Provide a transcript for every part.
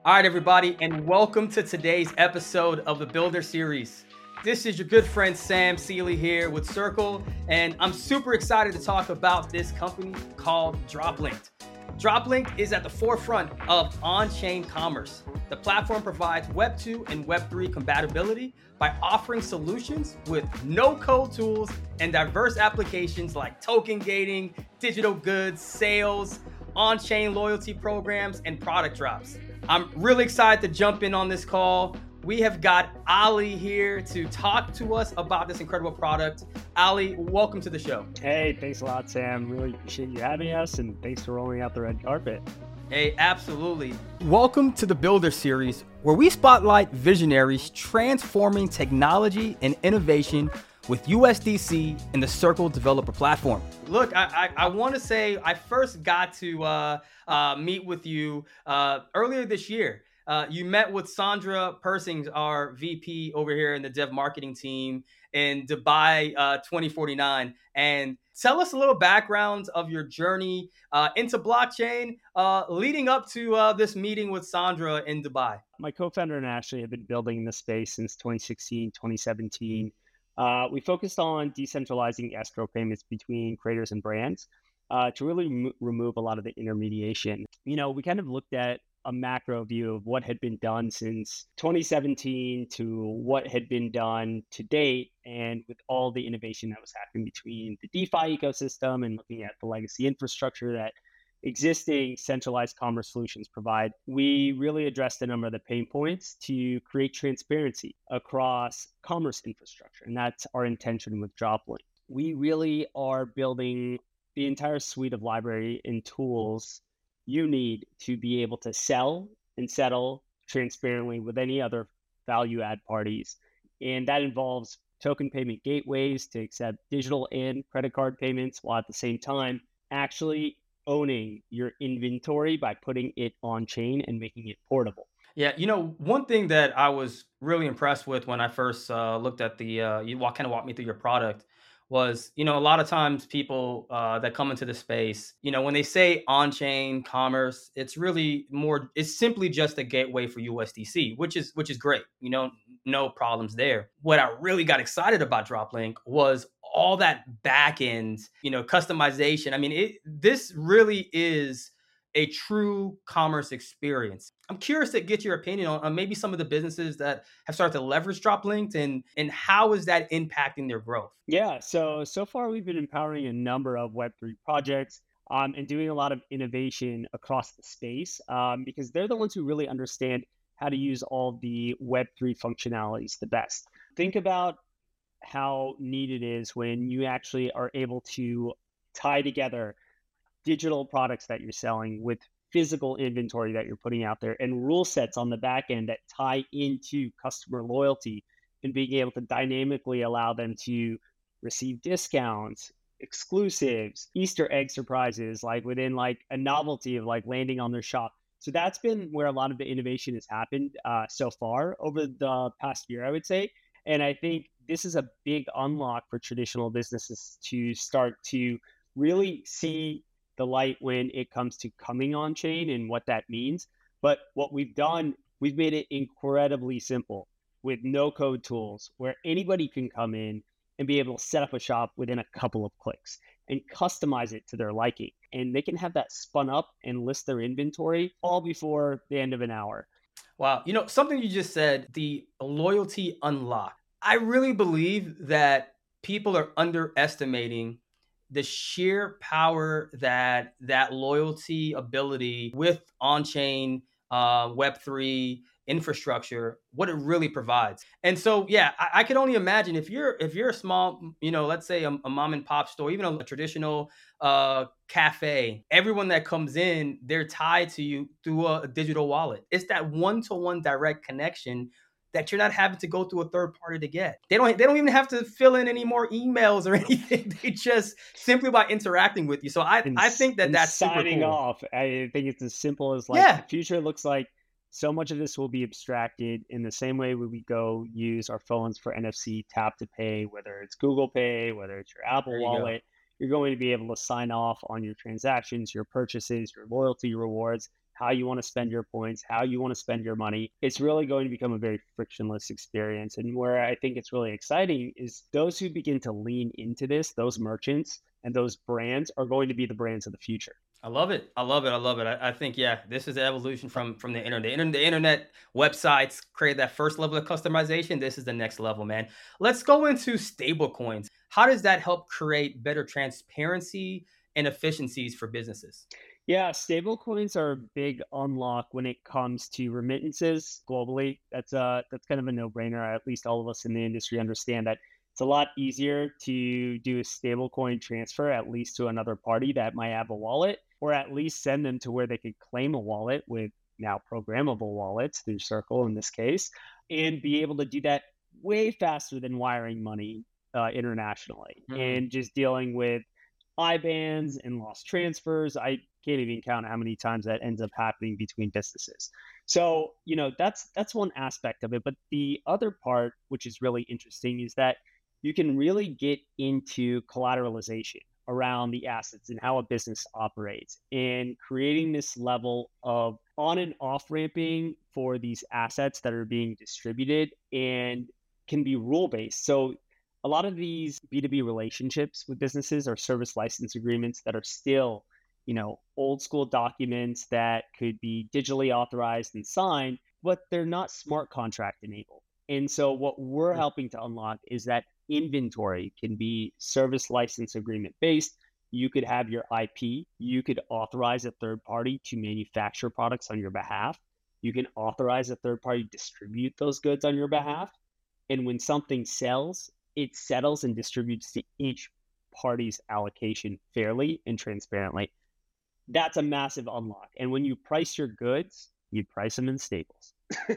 All right, everybody, and welcome to today's episode of the Builder Series. This is your good friend Sam Seeley here with Circle, and I'm super excited to talk about this company called Droplinked. Droplinked is at the forefront of on-chain commerce. The platform provides Web 2 and Web 3 compatibility by offering solutions with no-code tools and diverse applications like token gating, digital goods, sales, on-chain loyalty programs, and product drops. I'm really excited to jump in on this call. We have got Ali here to talk to us about this incredible product. Ali, welcome to the show. Hey, thanks a lot, Sam. Really appreciate you having us, and thanks for rolling out the red carpet. Hey, absolutely. Welcome to the Builder Series, where we spotlight visionaries transforming technology and innovation with USDC and the Circle Developer Platform. Look, I want to say I first got to meet with you earlier this year. You met with Sandra Persings, our VP over here in the dev marketing team in Dubai 2049. And tell us a little background of your journey into blockchain leading up to this meeting with Sandra in Dubai. My co-founder and Ashley have been building in this space since 2016, 2017. We focused on decentralizing escrow payments between creators and brands to really remove a lot of the intermediation. You know, we kind of looked at a macro view of what had been done since 2017 to what had been done to date, and with all the innovation that was happening between the DeFi ecosystem and looking at the legacy infrastructure that existing centralized commerce solutions provide, we really addressed a number of the pain points to create transparency across commerce infrastructure. And that's our intention with Droplinked. We really are building the entire suite of library and tools you need to be able to sell and settle transparently with any other value add parties. And that involves token payment gateways to accept digital and credit card payments, while at the same time actually owning your inventory by putting it on chain and making it portable. Yeah, you know, one thing that I was really impressed with when I first looked at you kind of walked me through your product was, you know, a lot of times people that come into the space, you know, when they say on-chain commerce, it's simply just a gateway for USDC, which is great. You know, no problems there. What I really got excited about Droplink was all that back end, you know, customization. I mean, this really is a true commerce experience. I'm curious to get your opinion on maybe some of the businesses that have started to leverage Droplinked and how is that impacting their growth? Yeah, so far we've been empowering a number of Web3 projects and doing a lot of innovation across the space because they're the ones who really understand how to use all the Web3 functionalities the best. Think about how neat it is when you actually are able to tie together digital products that you're selling with physical inventory that you're putting out there and rule sets on the back end that tie into customer loyalty and being able to dynamically allow them to receive discounts, exclusives, Easter egg surprises, like within like a novelty of like landing on their shop. So that's been where a lot of the innovation has happened so far over the past year, I would say. And I think this is a big unlock for traditional businesses to start to really see the light when it comes to coming on chain and what that means. But what we've done, we've made it incredibly simple with no code tools where anybody can come in and be able to set up a shop within a couple of clicks and customize it to their liking. And they can have that spun up and list their inventory all before the end of an hour. Wow. You know, something you just said, the loyalty unlock. I really believe that people are underestimating the sheer power that loyalty ability with on-chain Web3 infrastructure, what it really provides. And so, yeah, I could only imagine if you're a small, you know, let's say a mom and pop store, even a traditional cafe, everyone that comes in, they're tied to you through a digital wallet. It's that one-to-one direct connection that you're not having to go through a third party to get. They don't even have to fill in any more emails or anything. They just simply by interacting with you. So I think that's signing super cool. off. I think it's as simple as like the future looks like so much of this will be abstracted in the same way we go use our phones for NFC tap to pay, whether it's Google Pay, whether it's your Apple Wallet. You're going to be able to sign off on your transactions, your purchases, your loyalty rewards, how you want to spend your points, how you want to spend your money. It's really going to become a very frictionless experience. And where I think it's really exciting is those who begin to lean into this, those merchants and those brands are going to be the brands of the future. I love it. I love it. I love it. I think yeah, this is the evolution from the internet. The internet websites create that first level of customization. This is the next level, man. Let's go into stable coins. How does that help create better transparency and efficiencies for businesses? Yeah, stable coins are a big unlock when it comes to remittances globally. That's kind of a no-brainer. At least all of us in the industry understand that it's a lot easier to do a stable coin transfer, at least to another party that might have a wallet, or at least send them to where they could claim a wallet with now programmable wallets through Circle in this case, and be able to do that way faster than wiring money internationally Hmm. and just dealing with IBANs and lost transfers. I can't even count how many times that ends up happening between businesses. So, that's one aspect of it. But the other part, which is really interesting, is that you can really get into collateralization around the assets and how a business operates and creating this level of on and off ramping for these assets that are being distributed and can be rule based. So a lot of these B2B relationships with businesses are service license agreements that are still, old school documents that could be digitally authorized and signed, but they're not smart contract enabled. And so what we're helping to unlock is that inventory can be service license agreement based. You could have your IP, you could authorize a third party to manufacture products on your behalf. You can authorize a third party to distribute those goods on your behalf. And when something sells, it settles and distributes to each party's allocation fairly and transparently. That's a massive unlock. And when you price your goods, you price them in staples.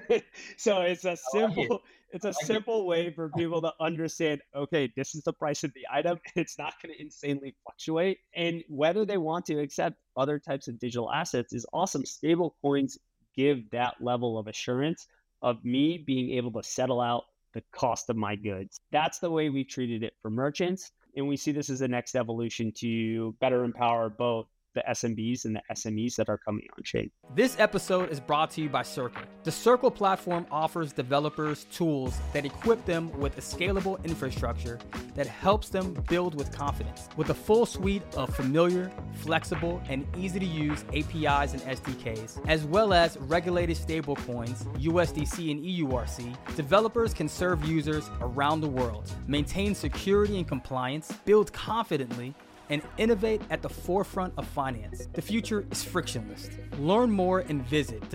So I like it. it's a I like it. simple way for people to understand, okay, this is the price of the item. It's not going to insanely fluctuate. And whether they want to accept other types of digital assets is awesome. Stable coins give that level of assurance of me being able to settle out the cost of my goods. That's the way we've treated it for merchants. And we see this as the next evolution to better empower both the SMBs and the SMEs that are coming on chain. This episode is brought to you by Circle. The Circle platform offers developers tools that equip them with a scalable infrastructure that helps them build with confidence. With a full suite of familiar, flexible, and easy to use APIs and SDKs, as well as regulated stablecoins, USDC and EURC, developers can serve users around the world, maintain security and compliance, build confidently, and innovate at the forefront of finance. The future is frictionless. Learn more and visit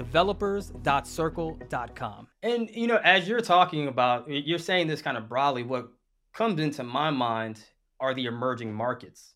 developers.circle.com. And as you're talking about, you're saying this kind of broadly, what comes into my mind are the emerging markets.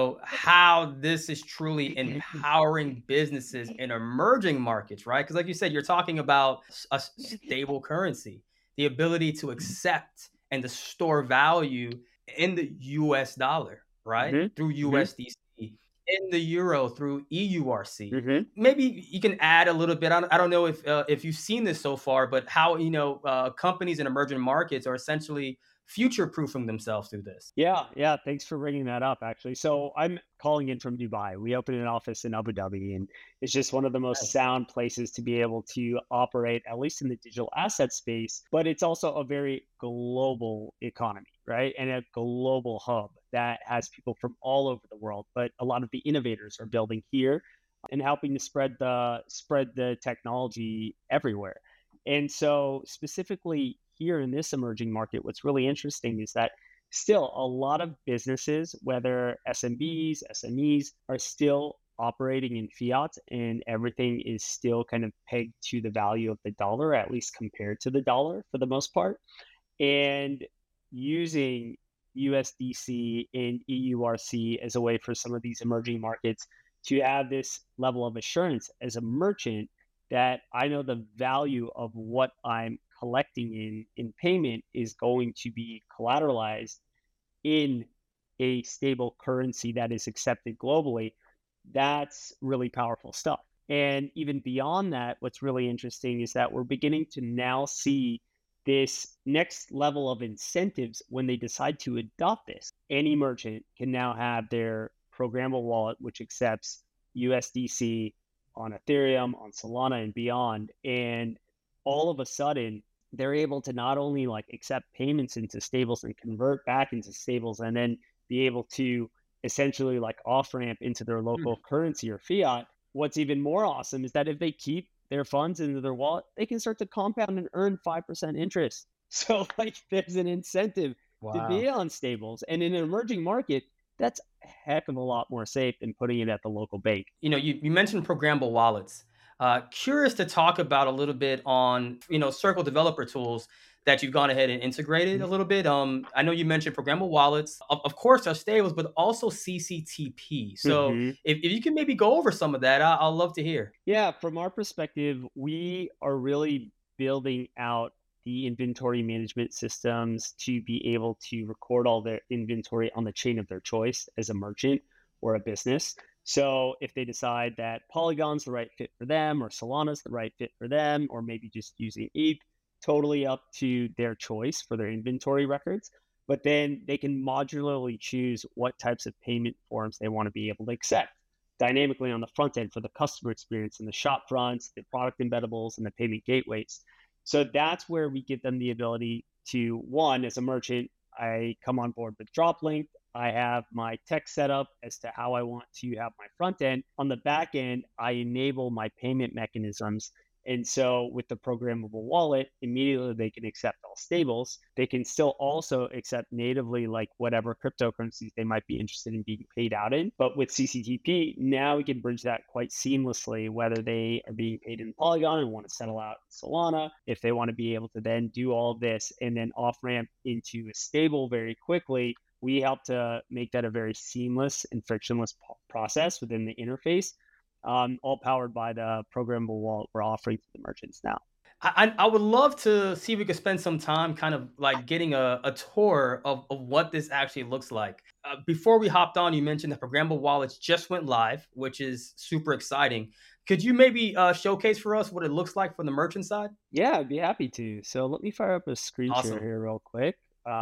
How this is truly empowering businesses in emerging markets, right? Because like you said, you're talking about a stable currency, the ability to accept and to store value in the US dollar, right? Mm-hmm. Through Mm-hmm. USDC, in the euro through EURC. Mm-hmm. Maybe you can add a little bit. I don't know if you've seen this so far, but how companies in emerging markets are essentially future proofing themselves through this. Yeah, yeah. Thanks for bringing that up, actually. So I'm calling in from Dubai. We opened an office in Abu Dhabi, and it's just one of the most Nice. sound places to be able to operate, at least in the digital asset space. But it's also a very global economy, right? And a global hub that has people from all over the world. But a lot of the innovators are building here and helping to spread the technology everywhere. And so, specifically here in this emerging market, what's really interesting is that still a lot of businesses, whether SMBs, SMEs, are still operating in fiat and everything is still kind of pegged to the value of the dollar, at least compared to the dollar for the most part. And using USDC and EURC as a way for some of these emerging markets to have this level of assurance as a merchant that I know the value of what I'm collecting in payment is going to be collateralized in a stable currency that is accepted globally. That's really powerful stuff. And even beyond that, what's really interesting is that we're beginning to now see this next level of incentives when they decide to adopt this. Any merchant can now have their programmable wallet, which accepts USDC on Ethereum, on Solana, and beyond. And all of a sudden, they're able to not only like accept payments into stables and convert back into stables, and then be able to essentially like off ramp into their Hmm. local currency or fiat. What's even more awesome is that if they keep their funds into their wallet, they can start to compound and earn 5% interest. So like there's an incentive to be Wow. on stables. And in an emerging market, that's a heck of a lot more safe than putting it at the local bank. You mentioned programmable wallets. Curious to talk about a little bit on Circle developer tools that you've gone ahead and integrated a little bit. I know you mentioned programmable wallets, of course, are stables, but also CCTP. So Mm-hmm. if you can maybe go over some of that, I'll love to hear. Yeah, from our perspective, we are really building out the inventory management systems to be able to record all their inventory on the chain of their choice as a merchant or a business. So if they decide that Polygon's the right fit for them, or Solana's the right fit for them, or maybe just using ETH, totally up to their choice for their inventory records. But then they can modularly choose what types of payment forms they want to be able to accept dynamically on the front end for the customer experience and the shop fronts, the product embeddables, and the payment gateways. So that's where we give them the ability to, one, as a merchant, I come on board with DropLink. I have my tech set up as to how I want to have my front end. On the back end, I enable my payment mechanisms. And so with the programmable wallet, immediately they can accept all stables. They can still also accept natively like whatever cryptocurrencies they might be interested in being paid out in. But with CCTP, now we can bridge that quite seamlessly, whether they are being paid in Polygon and want to settle out in Solana, if they want to be able to then do all this and then off ramp into a stable very quickly. We help to make that a very seamless and frictionless process within the interface, all powered by the programmable wallet we're offering to the merchants now. I would love to see if we could spend some time kind of like getting a tour of what this actually looks like. Before we hopped on, you mentioned the programmable wallets just went live, which is super exciting. Could you maybe showcase for us what it looks like from the merchant side? Yeah, I'd be happy to. So let me fire up a screen share Awesome. here real quick,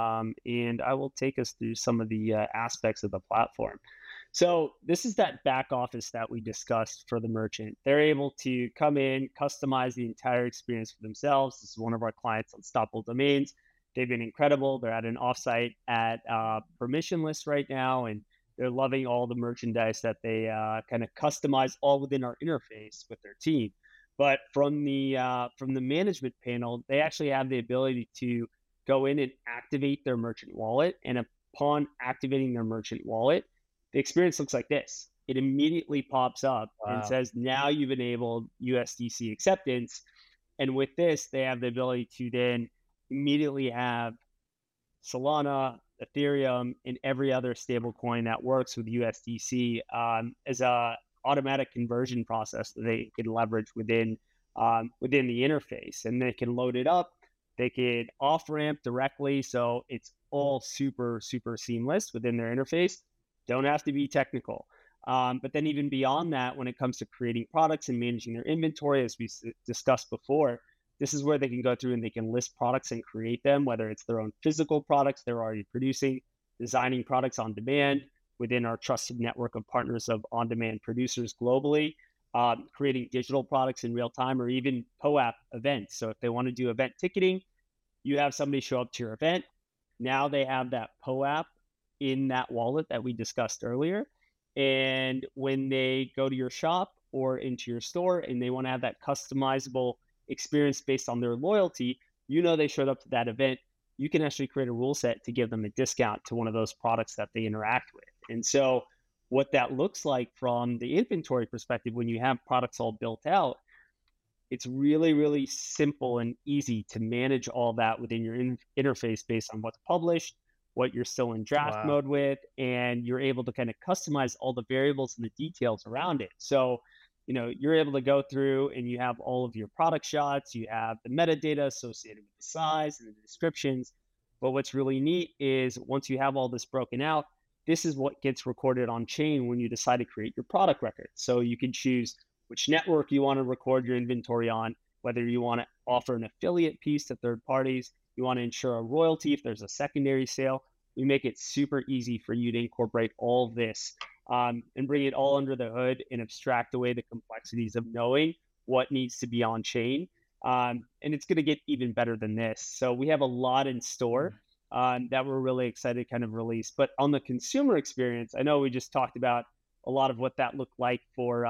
and I will take us through some of the aspects of the platform. So this is that back office that we discussed for the merchant. They're able to come in, customize the entire experience for themselves. This is one of our clients, Unstoppable Domains. They've been incredible. They're at an offsite at Permissionless right now, and they're loving all the merchandise that they kind of customize all within our interface with their team. But from the management panel, they actually have the ability to go in and activate their merchant wallet. And upon activating their merchant wallet, the experience looks like this. It immediately pops up and Wow. says, now you've enabled USDC acceptance. And with this, they have the ability to then immediately have Solana, Ethereum, and every other stablecoin that works with USDC as a automatic conversion process that they can leverage within the interface, and they can load it up. They can off ramp directly, so it's all super seamless within their interface. Don't have to be technical. But then even beyond that, when it comes to creating products and managing their inventory, as we discussed before, this is where they can go through and they can list products and create them, whether it's their own physical products they're already producing, designing products on demand within our trusted network of partners of on-demand producers globally, creating digital products in real time, or even POAP events. So if they want to do event ticketing, you have somebody show up to your event. Now they have that POAP in that wallet that we discussed earlier. And when they go to your shop or into your store and they want to have that customizable experience based on their loyalty, they showed up to that event. You can actually create a rule set to give them a discount to one of those products that they interact with. And so, what that looks like from the inventory perspective, when you have products all built out, it's really simple and easy to manage all that within your interface based on what's published, what you're still in draft Wow. mode with, and you're able to kind of customize all the variables and the details around it. So, you're able to go through and you have all of your product shots, you have the metadata associated with the size and the descriptions. But what's really neat is once you have all this broken out, this is what gets recorded on chain when you decide to create your product record. So you can choose which network you want to record your inventory on, whether you want to offer an affiliate piece to third parties, you want to ensure a royalty if there's a secondary sale, We make it super easy for you to incorporate all of this and bring it all under the hood and abstract away the complexities of knowing what needs to be on chain. And it's going to get even better than this. So we have a lot in store that we're really excited to kind of release. But on the consumer experience, I know we just talked about a lot of what that looked like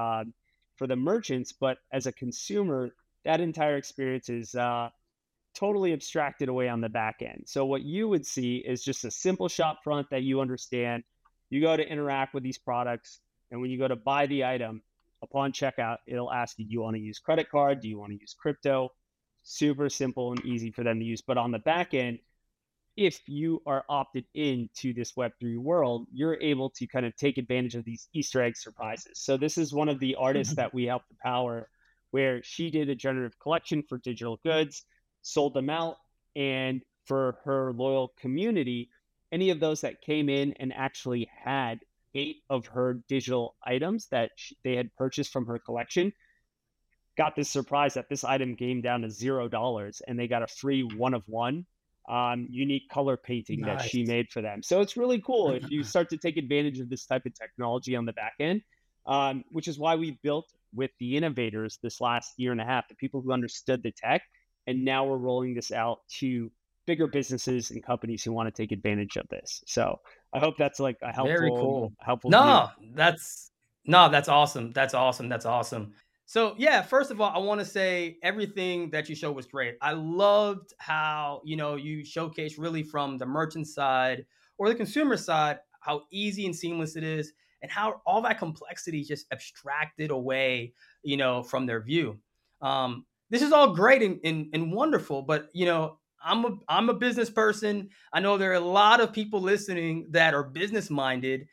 for the merchants, but as a consumer, that entire experience is totally abstracted away on the back end. So what you would see is just a simple shop front that you understand. You go to interact with these products, and when you go to buy the item, upon checkout, it'll ask you, do you want to use credit card? Do you want to use crypto? Super simple and easy for them to use. But on the back end, if you are opted into this Web3 world, you're able to kind of take advantage of these Easter egg surprises. So this is one of the artists that we helped to power, where she did a generative collection for digital goods, sold them out, and for her loyal community, any of those that came in and actually had 8 of her digital items that they had purchased from her collection got this surprise that this item came down to $0, and they got a free one of one unique color painting that she Nice. made for them. So it's really cool if you start to take advantage of this type of technology on the back end, which is why we built with the innovators this last year and a half, the people who understood the tech. And now we're rolling this out to bigger businesses and companies who want to take advantage of this. So I hope that's like a Very helpful cool. helpful view. No, that's no, that's awesome. That's awesome. That's awesome. So yeah, first of all, I want to say everything that you showed was great. I loved how, you showcase really from the merchant side or the consumer side, how easy and seamless it is, and how all that complexity is just abstracted away, from their view. This is all great and wonderful, but I'm a business person. I know there are a lot of people listening that are business minded.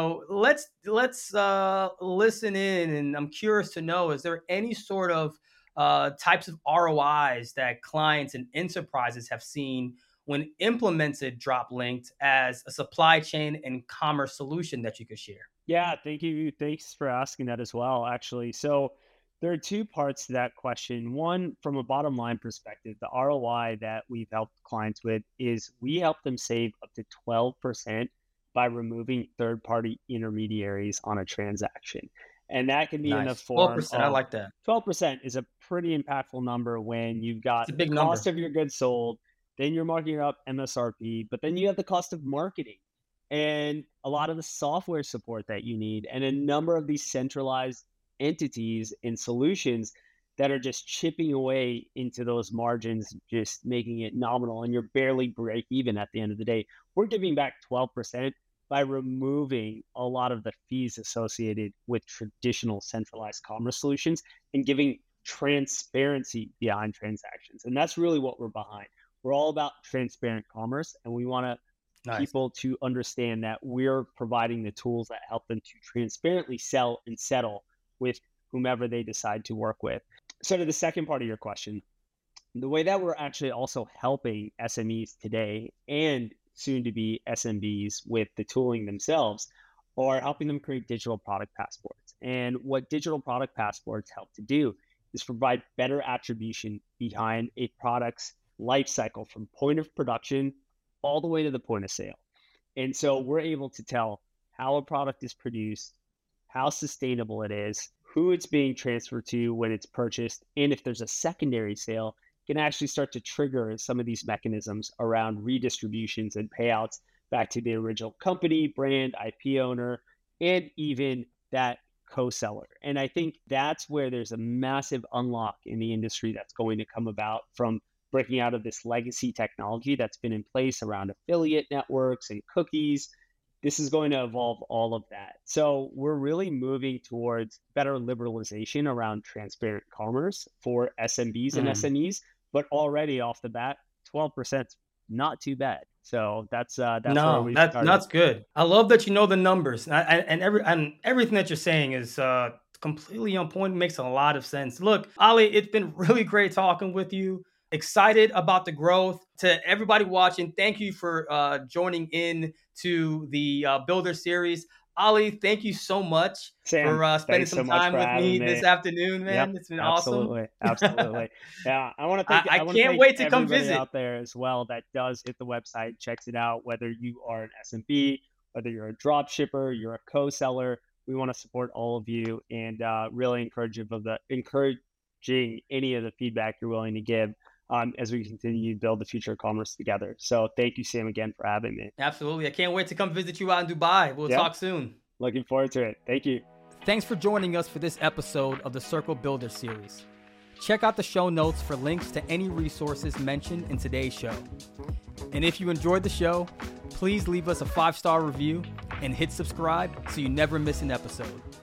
Let's listen in, and I'm curious to know: is there any sort of types of ROIs that clients and enterprises have seen when implemented Drop Linked as a supply chain and commerce solution that you could share? Yeah, thank you. Thanks for asking that as well, actually. So there are two parts to that question. One, from a bottom line perspective, the ROI that we've helped clients with is we help them save up to 12% by removing third-party intermediaries on a transaction. And that can be in the Nice, 12%. form I of like that. 12% is a pretty impactful number when you've got It's a the big cost number. of your goods sold, then you're marking up MSRP, but then you have the cost of marketing and a lot of the software support that you need, and a number of these centralized entities and solutions that are just chipping away into those margins, just making it nominal, and you're barely break even at the end of the day. We're giving back 12% by removing a lot of the fees associated with traditional centralized commerce solutions and giving transparency behind transactions. And that's really what we're behind. We're all about transparent commerce, and we want to Nice. people to understand that we're providing the tools that help them to transparently sell and settle with whomever they decide to work with. So, to the second part of your question, the way that we're actually also helping SMEs today and soon to be SMBs with the tooling themselves are helping them create digital product passports. And what digital product passports help to do is provide better attribution behind a product's life cycle from point of production all the way to the point of sale. And so we're able to tell how a product is produced, how sustainable it is, who it's being transferred to when it's purchased, and if there's a secondary sale, can actually start to trigger some of these mechanisms around redistributions and payouts back to the original company, brand, IP owner, and even that co-seller. And I think that's where there's a massive unlock in the industry that's going to come about from breaking out of this legacy technology that's been in place around affiliate networks and cookies. This is going to evolve all of that. So we're really moving towards better liberalization around transparent commerce for SMBs and Mm. SMEs, but already off the bat, 12% is not too bad. So that's where No, we've started. that's good. I love that you know the numbers, and everything that you're saying is completely on point. Makes a lot of sense. Look, Ali, it's been really great talking with you. Excited about the growth. To everybody watching, thank you for joining in to the Builder series. Ali, thank you so much Sam, for spending thanks some so much time for with me having this me. afternoon, Yep, man. It's been awesome. absolutely, absolutely. Yeah, I want to thank I I want to can't thank wait to come everybody visit. out there as well that does hit the website, checks it out. Whether you are an SMB, whether you're a drop shipper, you're a co-seller, we want to support all of you and really encouraging any of the feedback you're willing to give as we continue to build the future of commerce together. So thank you, Sam, again for having me. Absolutely. I can't wait to come visit you out in Dubai. We'll Yeah, talk soon. looking forward to it. Thank you. Thanks for joining us for this episode of the Circle Builder series. Check out the show notes for links to any resources mentioned in today's show. And if you enjoyed the show, please leave us a 5-star review and hit subscribe so you never miss an episode.